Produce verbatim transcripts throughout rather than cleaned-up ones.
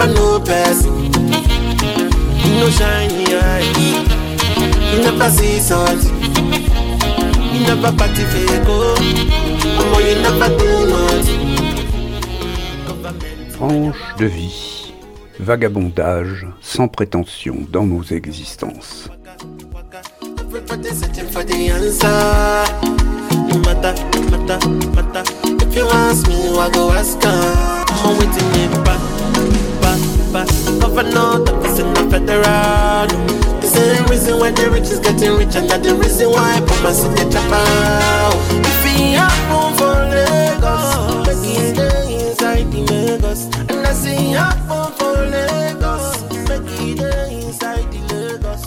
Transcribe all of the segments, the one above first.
never know person. You no shiny eyes. You never see something. You never party fake, oh. Oh, you never do nothing. Tranche de vie, vagabondage sans prétention dans nos existences. Everybody searching for the answer. No matter, matter, matter. If you ask me, I go ask her. I'm waiting me back, back, back. Governor, the person of federal. The same reason why the rich is getting rich, and that's the reason why I put my signature out. If you happen for Lagos, make it stay inside the Lagos. And I say happen for Lagos, make it stay inside the Lagos.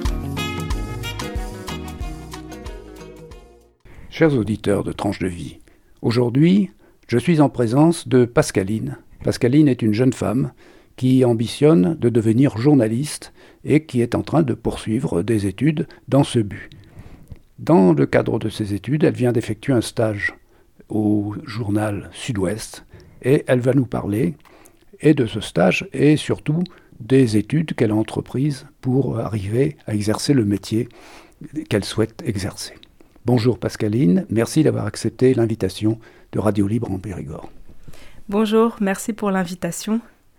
Chers auditeurs de Tranche de vie, aujourd'hui, je suis en présence de Pascaline. Pascaline est une jeune femme qui ambitionne de devenir journaliste et qui est en train de poursuivre des études dans ce but. Dans le cadre de ses études, elle vient d'effectuer un stage au journal Sud-Ouest et elle va nous parler et de ce stage et surtout des études qu'elle a entreprises pour arriver à exercer le métier qu'elle souhaite exercer. Bonjour Pascaline, merci d'avoir accepté l'invitation de Radio Libre en Périgord. Bonjour, merci pour l'invitation.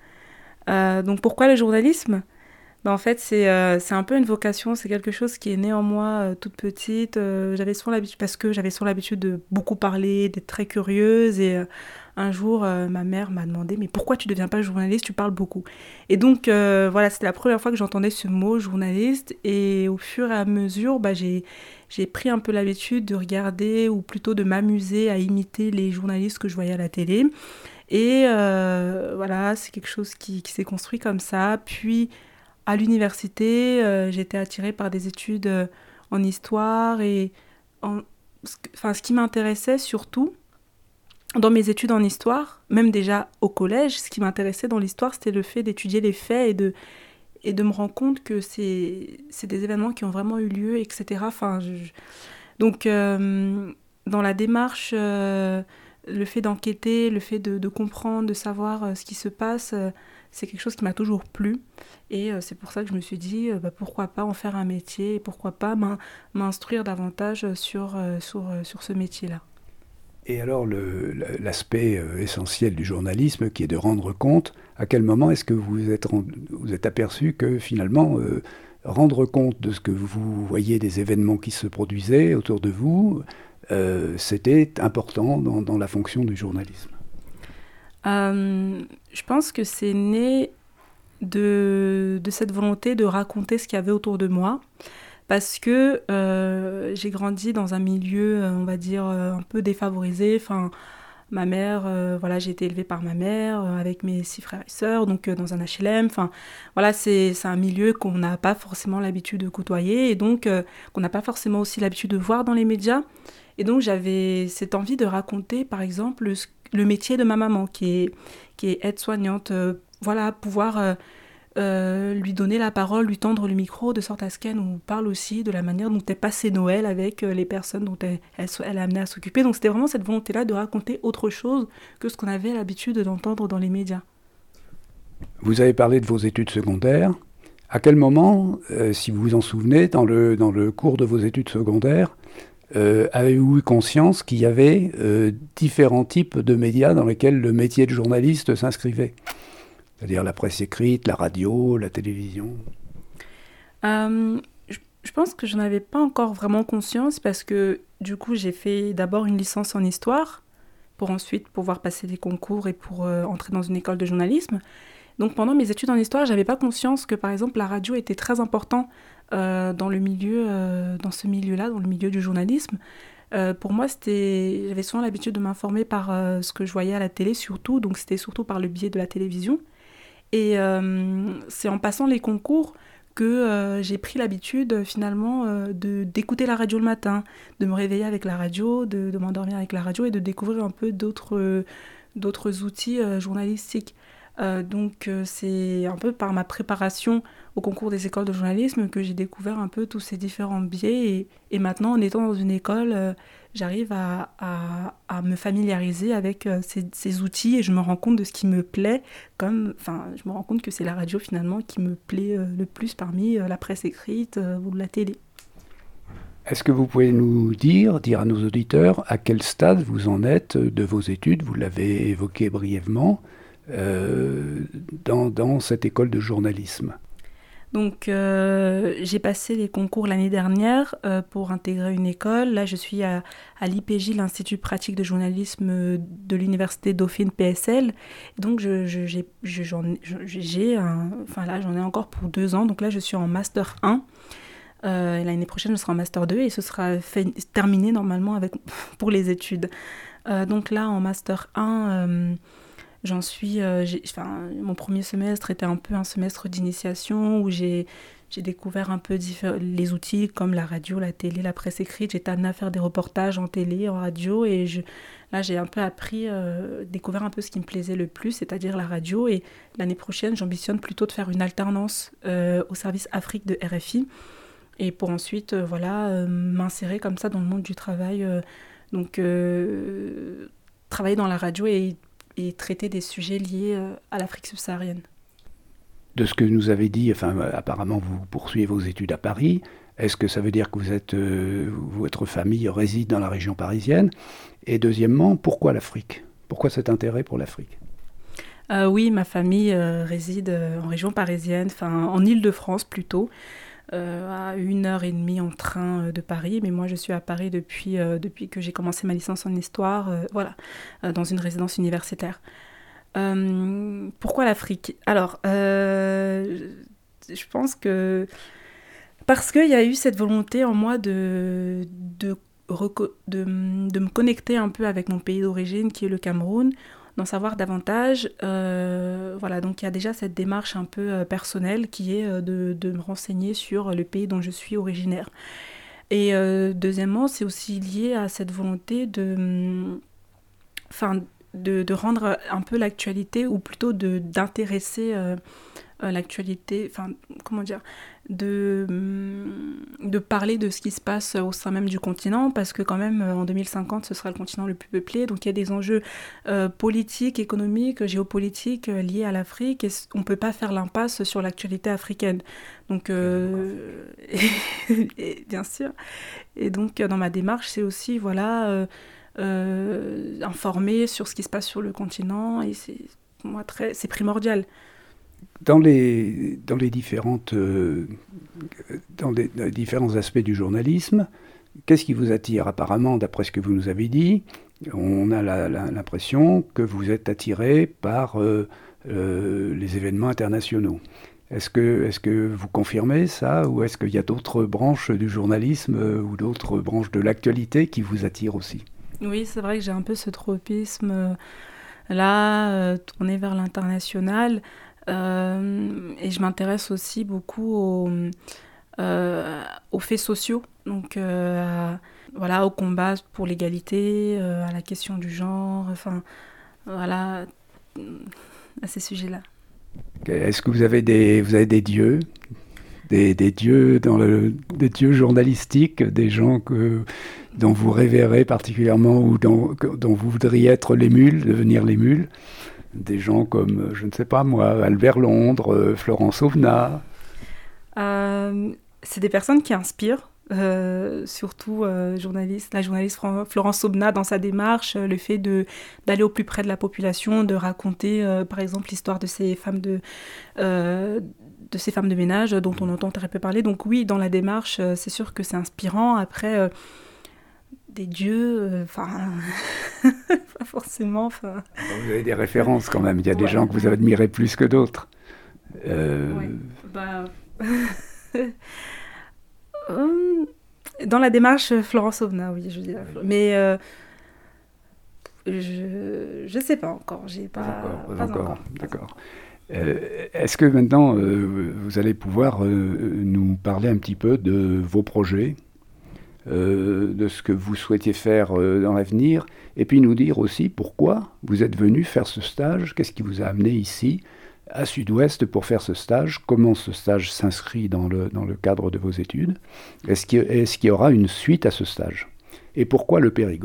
Euh, donc pourquoi le journalisme ? Ben en fait, c'est, euh, c'est un peu une vocation, c'est quelque chose qui est né en moi euh, toute petite. Euh, j'avais souvent l'habitude, parce que j'avais souvent l'habitude de beaucoup parler, d'être très curieuse. Et euh, un jour, euh, ma mère m'a demandé « Mais pourquoi tu ne deviens pas journaliste ? Tu parles beaucoup. » Et donc, euh, voilà, c'était la première fois que j'entendais ce mot « journaliste ». Et au fur et à mesure, bah, j'ai, j'ai pris un peu l'habitude de regarder, ou plutôt de m'amuser à imiter les journalistes que je voyais à la télé. Et euh, voilà, c'est quelque chose qui, qui s'est construit comme ça. Puis, à l'université, euh, j'étais attirée par des études euh, en histoire. Et en, enfin, ce qui m'intéressait surtout dans mes études en histoire, même déjà au collège, ce qui m'intéressait dans l'histoire, c'était le fait d'étudier les faits et de, et de me rendre compte que c'est, c'est des événements qui ont vraiment eu lieu, et cetera. Enfin, je, je... Donc, euh, dans la démarche... Euh, le fait d'enquêter, le fait de, de comprendre, de savoir euh, ce qui se passe, euh, c'est quelque chose qui m'a toujours plu. Et euh, c'est pour ça que je me suis dit, euh, bah, pourquoi pas en faire un métier et pourquoi pas m'in- m'instruire davantage sur, euh, sur, euh, sur ce métier-là. Et alors, le, l'aspect euh, essentiel du journalisme, qui est de rendre compte, à quel moment est-ce que vous êtes, rendu, vous êtes aperçu que finalement, euh, rendre compte de ce que vous voyez, des événements qui se produisaient autour de vous, Euh, c'était important dans, dans la fonction du journalisme. euh, Je pense que c'est né de, de cette volonté de raconter ce qu'il y avait autour de moi, parce que euh, j'ai grandi dans un milieu, on va dire, un peu défavorisé. Enfin, ma mère, euh, voilà, j'ai été élevée par ma mère, euh, avec mes six frères et sœurs, donc euh, dans un H L M. Enfin, voilà, c'est, c'est un milieu qu'on n'a pas forcément l'habitude de côtoyer, et donc euh, qu'on n'a pas forcément aussi l'habitude de voir dans les médias. Et donc, j'avais cette envie de raconter, par exemple, le, le métier de ma maman, qui est, qui est aide-soignante. Euh, voilà, pouvoir euh, euh, lui donner la parole, lui tendre le micro, de sorte à ce qu'elle nous parle aussi de la manière dont elle passait Noël avec euh, les personnes dont elle, elle, elle a amené à s'occuper. Donc, c'était vraiment cette volonté-là de raconter autre chose que ce qu'on avait l'habitude d'entendre dans les médias. Vous avez parlé de vos études secondaires. À quel moment, euh, si vous vous en souvenez, dans le, dans le cours de vos études secondaires, Euh, avez-vous eu conscience qu'il y avait euh, différents types de médias dans lesquels le métier de journaliste s'inscrivait ? C'est-à-dire la presse écrite, la radio, la télévision. euh, je, je pense que je n'en avais pas encore vraiment conscience, parce que du coup j'ai fait d'abord une licence en histoire pour ensuite pouvoir passer des concours et pour euh, entrer dans une école de journalisme. Donc pendant mes études en histoire, j'avais pas conscience que par exemple la radio était très important euh, dans le milieu, euh, dans ce milieu-là, dans le milieu du journalisme. Euh, pour moi, c'était, j'avais souvent l'habitude de m'informer par euh, ce que je voyais à la télé surtout, donc c'était surtout par le biais de la télévision. Et euh, c'est en passant les concours que euh, j'ai pris l'habitude finalement euh, de, d'écouter la radio le matin, de me réveiller avec la radio, de, de m'endormir avec la radio et de découvrir un peu d'autres, euh, d'autres outils euh, journalistiques. Euh, donc euh, c'est un peu par ma préparation au concours des écoles de journalisme que j'ai découvert un peu tous ces différents biais et, et maintenant en étant dans une école, euh, j'arrive à, à, à me familiariser avec euh, ces, ces outils et je me rends compte de ce qui me plaît, comme, enfin je me rends compte que c'est la radio finalement qui me plaît euh, le plus parmi euh, la presse écrite euh, ou la télé. Est-ce que vous pouvez nous dire, dire à nos auditeurs, à quel stade vous en êtes de vos études? Vous l'avez évoqué brièvement. Euh, dans, dans cette école de journalisme. Donc euh, j'ai passé les concours l'année dernière euh, pour intégrer une école. Là je suis à, à l'I P J, l'Institut pratique de journalisme de l'Université Dauphine P S L. Donc je, je, j'ai, je, j'en, j'ai un, enfin là j'en ai encore pour deux ans. Donc là je suis en Master un. Euh, l'année prochaine je serai en Master deux et ce sera fait, terminé normalement avec, pour les études. Euh, donc là en Master un... Euh, J'en suis, euh, j'ai, enfin, mon premier semestre était un peu un semestre d'initiation où j'ai, j'ai découvert un peu diffé- les outils comme la radio, la télé, la presse écrite. J'étais amenée à faire des reportages en télé, en radio et je, là j'ai un peu appris, euh, découvert un peu ce qui me plaisait le plus, c'est-à-dire la radio. Et l'année prochaine, j'ambitionne plutôt de faire une alternance euh, au service Afrique de R F I et pour ensuite, euh, voilà, euh, m'insérer comme ça dans le monde du travail. Euh, donc, euh, travailler dans la radio et et traiter des sujets liés à l'Afrique subsaharienne. De ce que nous avez dit, enfin, apparemment vous poursuivez vos études à Paris. Est-ce que ça veut dire que vous êtes, euh, votre famille réside dans la région parisienne? Et deuxièmement, pourquoi l'Afrique? Pourquoi cet intérêt pour l'Afrique? euh, Oui, ma famille euh, réside en région parisienne, enfin en Île-de-France plutôt. Euh, à une heure et demie en train de Paris, mais moi je suis à Paris depuis, euh, depuis que j'ai commencé ma licence en histoire, euh, voilà, euh, dans une résidence universitaire. Euh, pourquoi l'Afrique? Alors, euh, je pense que parce qu'il y a eu cette volonté en moi de, de, reco- de, de me connecter un peu avec mon pays d'origine qui est le Cameroun, d'en savoir davantage. Euh, voilà, donc il y a déjà cette démarche un peu euh, personnelle qui est euh, de, de me renseigner sur le pays dont je suis originaire. Et euh, deuxièmement, c'est aussi lié à cette volonté de, enfin, de, de rendre un peu l'actualité, ou plutôt de, d'intéresser euh, euh, l'actualité, enfin, comment dire, de, de parler de ce qui se passe au sein même du continent, parce que quand même, en deux mille cinquante, ce sera le continent le plus peuplé, donc il y a des enjeux euh, politiques, économiques, géopolitiques euh, liés à l'Afrique, et on ne peut pas faire l'impasse sur l'actualité africaine. Donc, euh, et, et, bien sûr. Et donc, dans ma démarche, c'est aussi, voilà, euh, euh, informer sur ce qui se passe sur le continent, et c'est, pour moi, très, c'est primordial. Dans les, dans les, différentes, euh, dans les, dans les différents aspects du journalisme, qu'est-ce qui vous attire? Apparemment, d'après ce que vous nous avez dit, on a la, la, l'impression que vous êtes attiré par euh, euh, les événements internationaux. Est-ce que, est-ce que vous confirmez ça, ou est-ce qu'il y a d'autres branches du journalisme euh, ou d'autres branches de l'actualité qui vous attirent aussi? Oui, c'est vrai que j'ai un peu ce tropisme euh, là, euh, tourné vers l'international. Euh, et je m'intéresse aussi beaucoup aux, euh, aux faits sociaux, donc euh, à, voilà, au combat pour l'égalité, euh, à la question du genre, enfin voilà, à ces sujets-là. Est-ce que vous avez des, vous avez des dieux, des, des dieux dans le, des dieux journalistiques, des gens que, dont vous révérez particulièrement ou dont, dont vous voudriez être l'émule, devenir l'émule? Des gens comme, je ne sais pas moi, Albert Londres, euh, Florence Aubenas. Euh, c'est des personnes qui inspirent, euh, surtout euh, journaliste, la journaliste Florence Aubenas dans sa démarche, euh, le fait de, d'aller au plus près de la population, de raconter euh, par exemple l'histoire de ces femmes de, euh, de ces femmes de ménage dont on entend très peu parler. Donc oui, dans la démarche, euh, c'est sûr que c'est inspirant. Après, euh, des dieux, enfin, euh, pas forcément. Fin... Vous avez des références quand même, il y a ouais. des gens que vous admirez plus que d'autres. Euh... Ouais. Bah... Dans la démarche, Florence Aubenas, oui, je veux dire. Mais euh, je je sais pas encore, j'ai pas, pas encore. Pas pas encore. encore. D'accord. Euh, est-ce que maintenant euh, vous allez pouvoir euh, nous parler un petit peu de vos projets? euh, de ce que vous souhaitiez faire euh, dans l'avenir, et puis nous dire aussi pourquoi vous êtes venu faire ce stage, qu'est-ce qui vous a amené ici, à Sud-Ouest, pour faire ce stage, comment ce stage s'inscrit dans le, dans le cadre de vos études, est-ce qu'il, est-ce qu'il y aura une suite à ce stage, et pourquoi le Périgord ?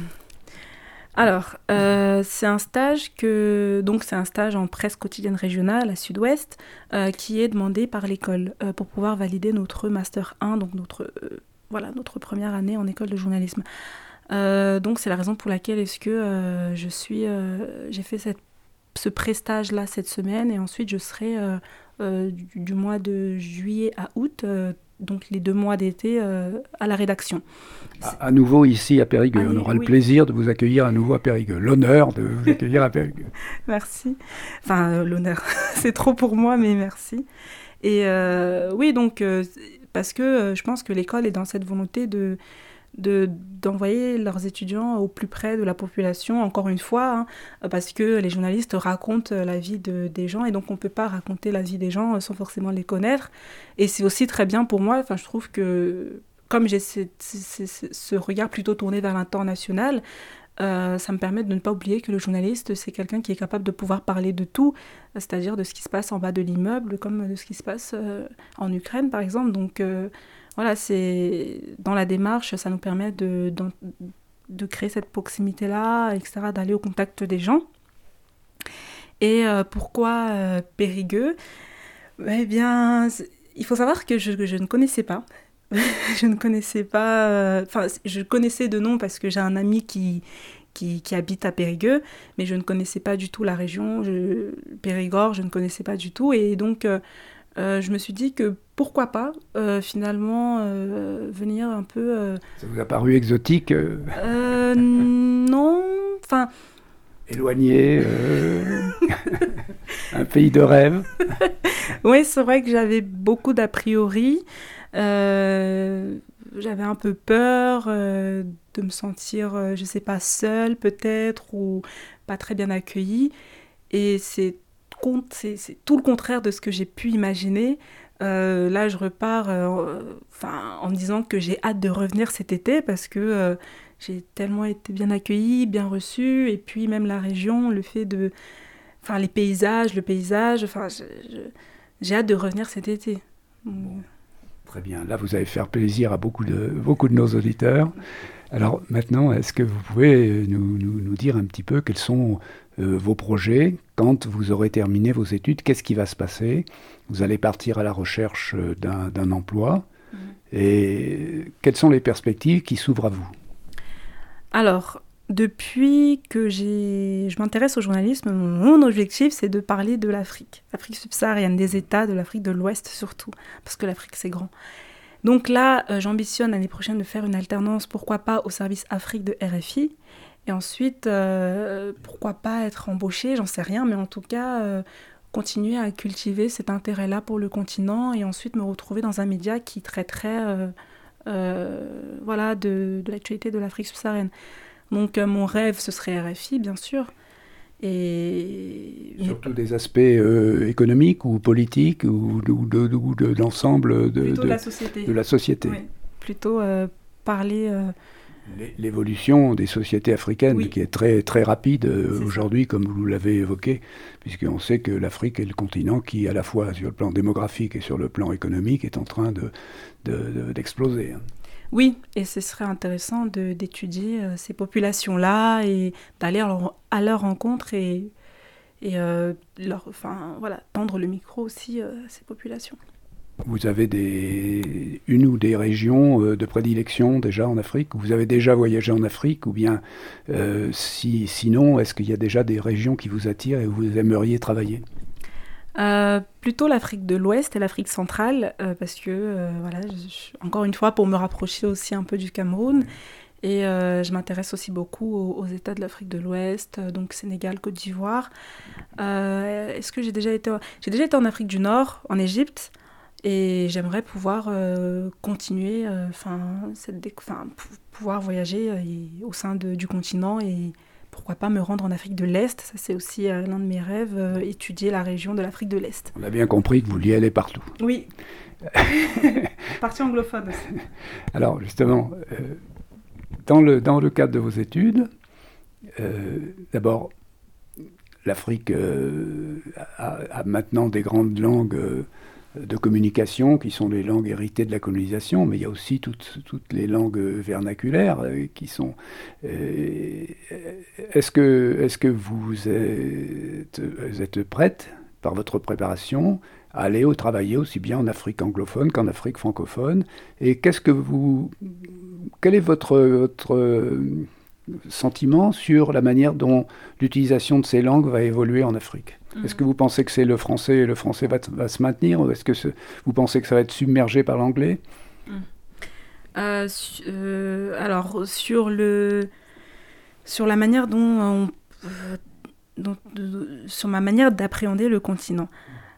Alors, euh, c'est un stage que donc c'est un stage en presse quotidienne régionale à Sud-Ouest euh, qui est demandé par l'école euh, pour pouvoir valider notre master un, donc notre euh, voilà notre première année en école de journalisme. Euh, donc c'est la raison pour laquelle est-ce que euh, je suis euh, j'ai fait cette, ce pré-stage là cette semaine, et ensuite je serai euh, euh, du, du mois de juillet à août. Euh, donc les deux mois d'été euh, à la rédaction. À, à nouveau ici à Périgueux, Allez, on aura oui. le plaisir de vous accueillir à nouveau à Périgueux, l'honneur de vous accueillir à Périgueux. Merci. Enfin, euh, l'honneur, c'est trop pour moi, mais merci. Et euh, oui, donc, euh, parce que euh, je pense que l'école est dans cette volonté de, de, d'envoyer leurs étudiants au plus près de la population, encore une fois, hein, parce que les journalistes racontent la vie de, des gens, et donc on ne peut pas raconter la vie des gens sans forcément les connaître. Et c'est aussi très bien pour moi, enfin, je trouve que comme j'ai ce, ce, ce, ce regard plutôt tourné vers l'international, euh, ça me permet de ne pas oublier que le journaliste, c'est quelqu'un qui est capable de pouvoir parler de tout, c'est-à-dire de ce qui se passe en bas de l'immeuble, comme de ce qui se passe euh, en Ukraine, par exemple. Donc, euh, voilà, c'est dans la démarche, ça nous permet de, de, de créer cette proximité-là, et cetera, d'aller au contact des gens. Et euh, pourquoi euh, Périgueux ? Eh bien, il faut savoir que je, que je ne connaissais pas. je ne connaissais pas... Enfin, euh, je connaissais de nom parce que j'ai un ami qui, qui, qui habite à Périgueux, mais je ne connaissais pas du tout la région. Je, Périgord, je ne connaissais pas du tout. Et donc, euh, euh, je me suis dit que pourquoi pas, euh, finalement, euh, venir un peu... Euh... Ça vous a paru exotique euh... euh, Non, enfin... Éloigné, euh... un pays de rêve. Oui, c'est vrai que j'avais beaucoup d'a priori. Euh, j'avais un peu peur euh, de me sentir, euh, je ne sais pas, seule peut-être, ou pas très bien accueillie. Et c'est, c'est, c'est tout le contraire de ce que j'ai pu imaginer. Euh, là, je repars euh, en me disant que j'ai hâte de revenir cet été parce que euh, j'ai tellement été bien accueillie, bien reçue. Et puis même la région, le fait de... Enfin, les paysages, le paysage, enfin, je, je, j'ai hâte de revenir cet été. Bon. Très bien. Là, vous allez faire plaisir à beaucoup de, beaucoup de nos auditeurs. Alors maintenant, est-ce que vous pouvez nous, nous, nous dire un petit peu quels sont euh, vos projets quand vous aurez terminé vos études? Qu'est-ce qui va se passer? Vous allez partir à la recherche d'un, d'un emploi. Mmh. Et quelles sont les perspectives qui s'ouvrent à vous? Alors, depuis que j'ai... je m'intéresse au journalisme, mon objectif, c'est de parler de l'Afrique. L'Afrique subsaharienne, des États de l'Afrique de l'Ouest surtout, parce que l'Afrique, c'est grand. Donc là, euh, j'ambitionne l'année prochaine de faire une alternance, pourquoi pas, au service Afrique de R F I. Et ensuite, euh, pourquoi pas être embauchée, j'en sais rien, mais en tout cas, euh, continuer à cultiver cet intérêt-là pour le continent et ensuite me retrouver dans un média qui traiterait euh, euh, voilà, de, de l'actualité de l'Afrique subsaharienne. Donc euh, mon rêve, ce serait R F I, bien sûr. Et... Surtout des aspects euh, économiques ou politiques ou de, de, de, de, de l'ensemble de, plutôt de, de la société. De la société. Oui. Plutôt euh, parler... Euh... L'évolution des sociétés africaines, oui, qui est très, très rapide euh, aujourd'hui, comme vous l'avez évoqué, puisqu'on sait que l'Afrique est le continent qui, à la fois sur le plan démographique et sur le plan économique, est en train de, de, de, d'exploser. Oui, et ce serait intéressant de, d'étudier euh, ces populations-là et d'aller à leur, à leur rencontre et, et euh, leur, enfin, voilà, tendre le micro aussi euh, à ces populations. Vous avez des, une ou des régions euh, de prédilection déjà en Afrique? Vous avez déjà voyagé en Afrique? Ou bien, euh, si, sinon, est-ce qu'il y a déjà des régions qui vous attirent et où vous aimeriez travailler? Euh, plutôt l'Afrique de l'Ouest et l'Afrique centrale, euh, parce que, euh, voilà, je, encore une fois, pour me rapprocher aussi un peu du Cameroun. Et euh, je m'intéresse aussi beaucoup aux, aux États de l'Afrique de l'Ouest, euh, donc Sénégal, Côte d'Ivoire. Euh, est-ce que j'ai déjà été... J'ai déjà été en Afrique du Nord, en Égypte, et j'aimerais pouvoir euh, continuer, enfin, euh, pouvoir voyager euh, et, au sein de, du continent et pourquoi pas me rendre en Afrique de l'Est. Ça, c'est aussi euh, l'un de mes rêves, euh, étudier la région de l'Afrique de l'Est. On a bien compris que vous vouliez aller partout. Oui. Partie anglophone aussi. Alors, justement, euh, dans, le, dans le cadre de vos études, euh, d'abord, l'Afrique euh, a, a maintenant des grandes langues euh, de communication qui sont les langues héritées de la colonisation, mais il y a aussi toutes, toutes les langues vernaculaires euh, qui sont... Euh, est-ce que, est-ce que vous êtes, vous êtes prête, par votre préparation, à aller au travailler aussi bien en Afrique anglophone qu'en Afrique francophone? Et qu'est-ce que vous... Quel est votre... votre sentiment sur la manière dont l'utilisation de ces langues va évoluer en Afrique. Mmh. Est-ce que vous pensez que c'est le français et le français va, va se maintenir, ou est-ce que ce, vous pensez que ça va être submergé par l'anglais? mmh. euh, su, euh, Alors, sur, le, sur la manière dont, on, euh, dont de, sur ma manière d'appréhender le continent,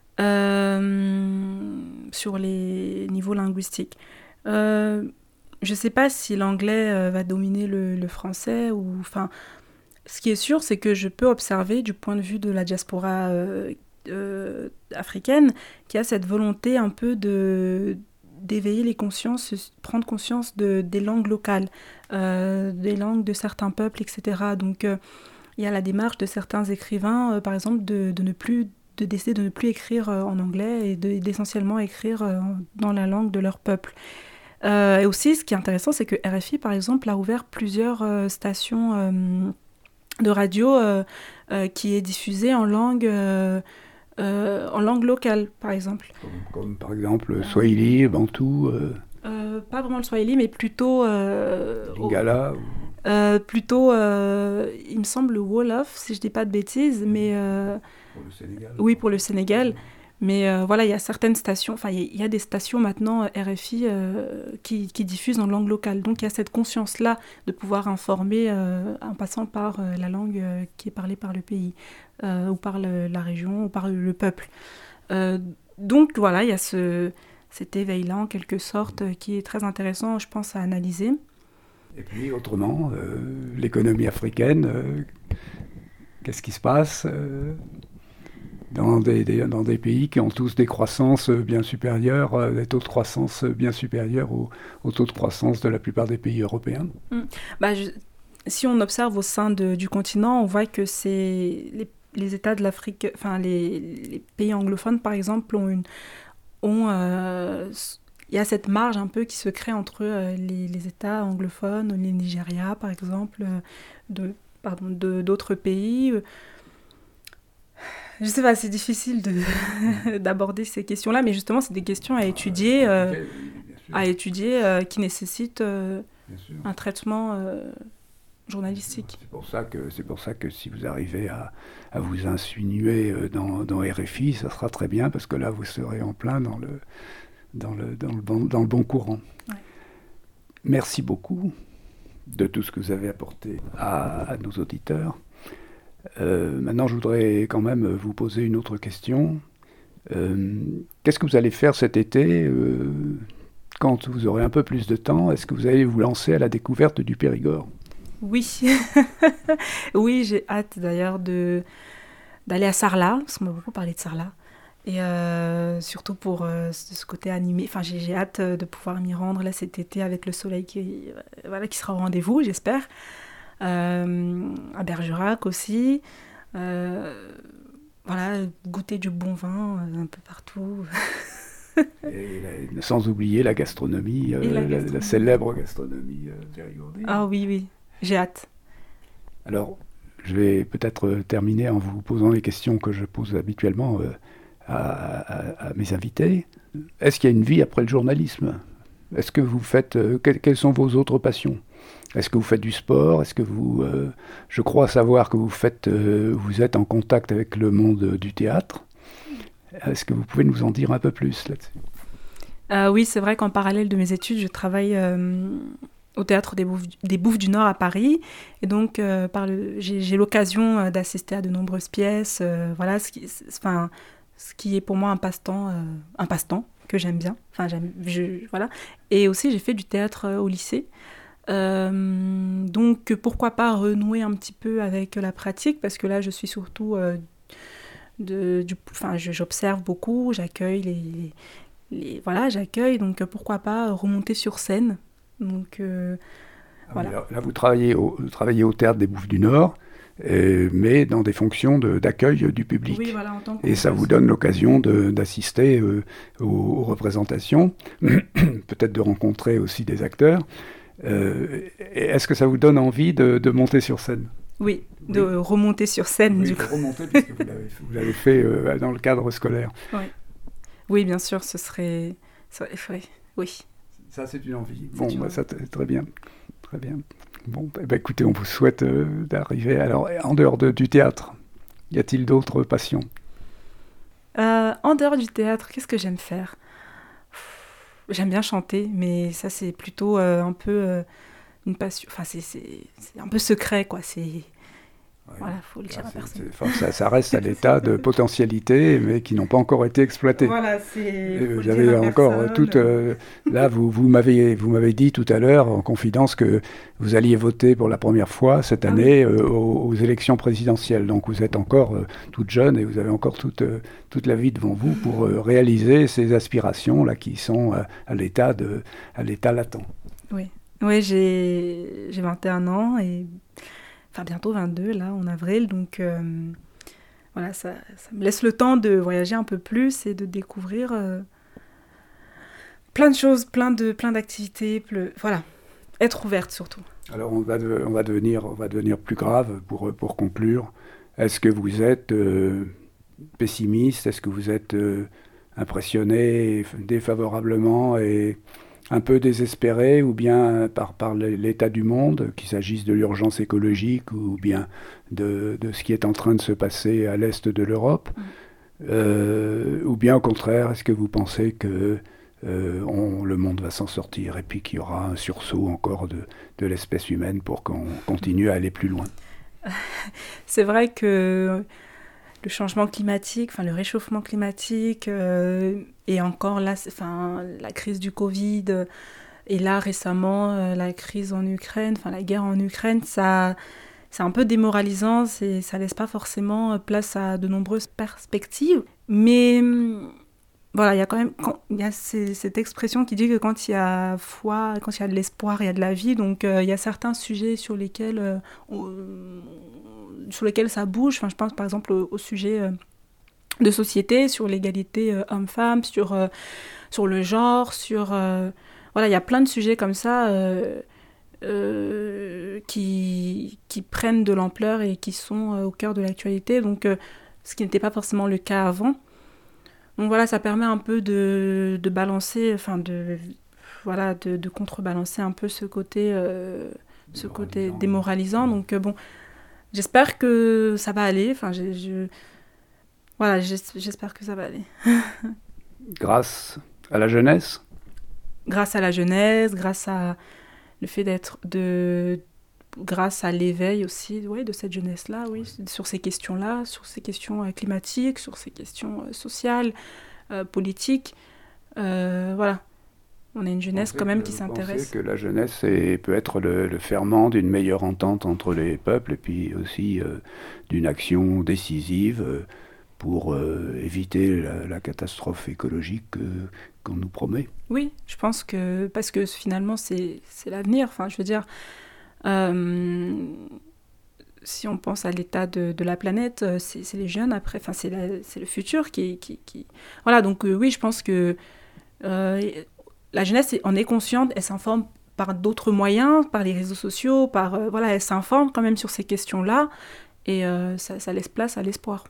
euh, sur les niveaux linguistiques, euh, je ne sais pas si l'anglais euh, va dominer le, le français. Ou, enfin, ce qui est sûr, c'est que je peux observer du point de vue de la diaspora euh, euh, africaine qu'il y a cette volonté un peu de, d'éveiller les consciences, prendre conscience de, des langues locales, euh, des langues de certains peuples, et cetera. Donc, euh, il y a la démarche de certains écrivains, euh, par exemple, de, de ne plus... de décider de ne plus écrire euh, en anglais et de, d'essentiellement écrire euh, dans la langue de leur peuple. Euh, et aussi, ce qui est intéressant, c'est que R F I, par exemple, a ouvert plusieurs euh, stations euh, de radio euh, euh, qui est diffusée en langue, euh, euh, en langue locale, par exemple. Comme, comme par exemple le Swahili, Bantou euh... Euh, Pas vraiment le Swahili, mais plutôt... Euh, Lingala au, euh, Plutôt, euh, il me semble, le Wolof, si je ne dis pas de bêtises, mais... Euh, pour le Sénégal. Oui, pour le Sénégal. Mais euh, voilà, il y a certaines stations, enfin, il y, y a des stations maintenant R F I euh, qui, qui diffusent en langue locale. Donc, il y a cette conscience-là de pouvoir informer euh, en passant par euh, la langue euh, qui est parlée par le pays, euh, ou par le, la région, ou par le, le peuple. Euh, donc, voilà, il y a ce, cet éveil-là, en quelque sorte, euh, qui est très intéressant, je pense, à analyser. Et puis, autrement, euh, l'économie africaine, euh, qu'est-ce qui se passe euh Dans des, des, dans des pays qui ont tous des croissances bien supérieures, euh, des taux de croissance bien supérieurs au, au taux de croissance de la plupart des pays européens. Mmh. Bah, je, si on observe au sein de, du continent, on voit que c'est les, les États de l'Afrique, enfin les, les pays anglophones par exemple, ont une, ont, euh, il y a cette marge un peu qui se crée entre euh, les, les États anglophones, les Nigeria par exemple, euh, de, pardon, de, d'autres pays. Euh, Je sais pas, c'est difficile de, d'aborder ces questions-là, mais justement, c'est des questions à étudier, euh, à étudier euh, qui nécessitent euh, un traitement euh, journalistique. C'est pour ça que, c'est pour ça que si vous arrivez à, à vous insinuer dans, dans R F I, ça sera très bien, parce que là, vous serez en plein dans le, dans le, dans le, bon, dans le bon courant. Ouais. Merci beaucoup de tout ce que vous avez apporté à, à nos auditeurs. Euh, maintenant, je voudrais quand même vous poser une autre question. Euh, qu'est-ce que vous allez faire cet été euh, quand vous aurez un peu plus de temps? Est-ce que vous allez vous lancer à la découverte du Périgord? Oui, oui, j'ai hâte d'ailleurs de, d'aller à Sarlat, parce qu'on m'a beaucoup parlé de Sarlat. Et euh, surtout pour euh, ce côté animé. Enfin, j'ai, j'ai hâte de pouvoir m'y rendre là cet été avec le soleil qui, voilà, qui sera au rendez-vous, j'espère. Euh, à Bergerac aussi, euh, voilà, goûter du bon vin euh, un peu partout. Et la, sans oublier la gastronomie, euh, la, gastronomie. La, la célèbre gastronomie euh, périgourdienne. Ah oui, oui, j'ai hâte. Alors, je vais peut-être terminer en vous posant les questions que je pose habituellement euh, à, à, à mes invités. Est-ce qu'il y a une vie après le journalisme? Est-ce que vous faites... Euh, que, quelles sont vos autres passions? Est-ce que vous faites du sport? Est-ce que vous... Euh, je crois savoir que vous faites... Euh, vous êtes en contact avec le monde du théâtre. Est-ce que vous pouvez nous en dire un peu plus là-dessus? euh, Oui, c'est vrai qu'en parallèle de mes études, je travaille euh, au Théâtre des Bouffes, des Bouffes du Nord à Paris. Et donc, euh, par le, j'ai, j'ai l'occasion d'assister à de nombreuses pièces. Euh, voilà, ce qui, enfin, ce qui est pour moi un passe-temps, euh, un passe-temps que j'aime bien. Enfin, j'aime, je, voilà. Et aussi, j'ai fait du théâtre au lycée. Euh, donc pourquoi pas renouer un petit peu avec la pratique, parce que là je suis surtout euh, de, du, enfin je, j'observe beaucoup, j'accueille les, les voilà j'accueille donc pourquoi pas remonter sur scène. Donc euh, ah, voilà. Là, là vous travaillez au, vous travaillez au Théâtre des Bouffes du Nord, euh, mais dans des fonctions de, d'accueil du public. Oui, voilà, en tant que et ça vous donne l'occasion de, d'assister euh, aux, aux représentations, peut-être de rencontrer aussi des acteurs. Euh, est-ce que ça vous donne envie de, de monter sur scène ? Oui, de oui. remonter sur scène. Oui, du de coup. remonter, puisque vous l'avez, vous l'avez fait euh, dans le cadre scolaire. Oui, oui bien sûr, ce serait... Ça, oui, oui. Ça, c'est une envie. C'est bon, une bah, envie. ça, très bien. Très bien. Bon, bah, bah, écoutez, on vous souhaite euh, d'arriver... Alors, en dehors de, du théâtre, y a-t-il d'autres passions ? euh, En dehors du théâtre, qu'est-ce que j'aime faire ? J'aime bien chanter, mais ça, c'est plutôt euh, un peu euh, une passion... Enfin, c'est, c'est, c'est un peu secret, quoi. C'est... Ouais, voilà, il faut le dire à personne. Ça, ça reste à l'état de potentialité, mais qui n'ont pas encore été exploitées. Voilà, c'est... Vous avez encore toute... Euh, là, vous, vous, m'avez, vous m'avez dit tout à l'heure, en confidence, que vous alliez voter pour la première fois cette année ah oui. euh, aux, aux élections présidentielles. Donc vous êtes encore euh, toute jeune et vous avez encore toute, euh, toute la vie devant vous pour euh, réaliser ces aspirations là, qui sont euh, à, l'état de, à l'état latent. Oui, oui j'ai, j'ai vingt et un ans et... Enfin, bientôt vingt-deux, là, en avril. Donc, euh, voilà, ça, ça me laisse le temps de voyager un peu plus et de découvrir euh, plein de choses, plein, de, plein d'activités. Ple... Voilà, être ouverte surtout. Alors, on va, de, on va, devenir, on va devenir plus grave pour, pour conclure. Est-ce que vous êtes euh, pessimiste ? Est-ce que vous êtes euh, impressionné défavorablement et... un peu désespéré, ou bien par, par l'état du monde, qu'il s'agisse de l'urgence écologique ou bien de, de ce qui est en train de se passer à l'est de l'Europe, mmh. euh, ou bien au contraire, est-ce que vous pensez que euh, on, le monde va s'en sortir et puis qu'il y aura un sursaut encore de, de l'espèce humaine pour qu'on continue à aller plus loin ? C'est vrai que le changement climatique, enfin le réchauffement climatique, euh, et encore là, enfin la crise du Covid, euh, et là récemment euh, la crise en Ukraine, enfin la guerre en Ukraine, ça, c'est un peu démoralisant, c'est, ça laisse pas forcément place à de nombreuses perspectives. Mais voilà, il y a quand même, il y a ces, cette expression qui dit que quand il y a foi, quand il y a de l'espoir, il y a de la vie. Donc euh, il y a certains sujets sur lesquels euh, on, sur lesquels ça bouge. Enfin, je pense par exemple au, au sujet euh, de société, sur l'égalité euh, homme-femme, sur, euh, sur le genre, sur... Euh, voilà, il y a plein de sujets comme ça euh, euh, qui, qui prennent de l'ampleur et qui sont euh, au cœur de l'actualité, donc euh, ce qui n'était pas forcément le cas avant. Donc voilà, ça permet un peu de, de balancer, enfin de, voilà, de, de contrebalancer un peu ce côté, euh, ce côté démoralisant. Donc euh, bon... J'espère que ça va aller. Enfin, je, je... Voilà, j'espère que ça va aller. Grâce à la jeunesse ? Grâce à la jeunesse, grâce à le fait d'être de, grâce à l'éveil aussi, ouais, de cette jeunesse-là, oui, sur ces questions-là, sur ces questions euh, climatiques, sur ces questions euh, sociales, euh, politiques, euh, voilà. On a une jeunesse quand même qui s'intéresse. Vous pensez que la jeunesse est, peut être le, le ferment d'une meilleure entente entre les peuples et puis aussi euh, d'une action décisive euh, pour euh, éviter la, la catastrophe écologique euh, qu'on nous promet ? Oui, je pense que, parce que finalement c'est, c'est l'avenir. Enfin, je veux dire, euh, si on pense à l'état de, de la planète, c'est, c'est les jeunes après, enfin c'est, la, c'est le futur qui... qui, qui... Voilà, donc euh, oui, je pense que... Euh, la jeunesse en est consciente, elle s'informe par d'autres moyens, par les réseaux sociaux, par euh, voilà, elle s'informe quand même sur ces questions-là, et euh, ça, ça laisse place à l'espoir.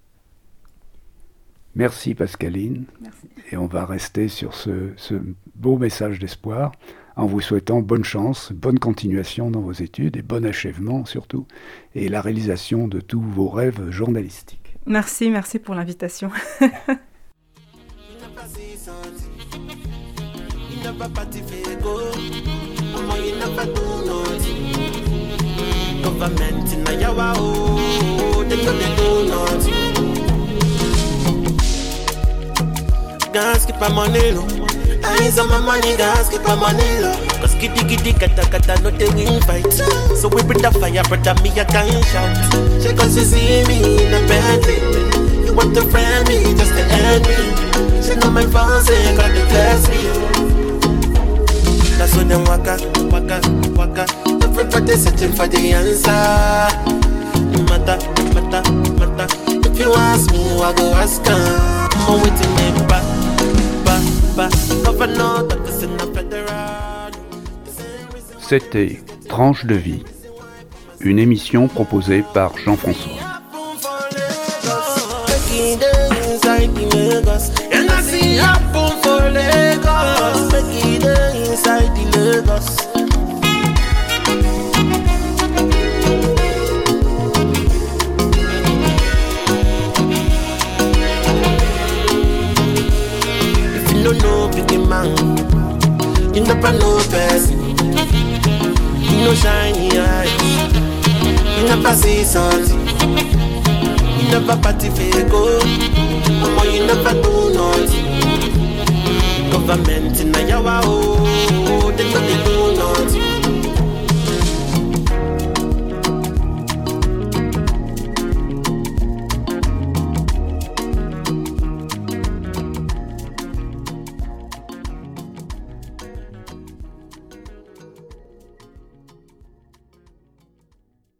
Merci Pascaline. Merci. Et on va rester sur ce, ce beau message d'espoir, en vous souhaitant bonne chance, bonne continuation dans vos études, et bon achèvement surtout, et la réalisation de tous vos rêves journalistiques. Merci, merci pour l'invitation. Never party for go. Mama, you never do nothing. Government in my yawa, oh, they do they do nothing. Gas keep my money low. I need some money, gas keep my money low. Cause Diggy diggy digga da da no they invite. So we bring the fire, brother, me a gun shout. She cause she see me in a bed. You want to friend me just to end me. She know my phone say got the bless me. That's when them waka, waka, waka. Everybody searching for the answer. Mata, mata, mata. If you ask me, I go ask her. I'm waiting me back, back, back. Governor, that is in the federal. C'était Tranche de vie, une émission proposée par Jean-François. If you don't know big man, you never know person. You know shiny eyes, you never see something. You never party for go, mama you never do nothing. Government in a yawa oh.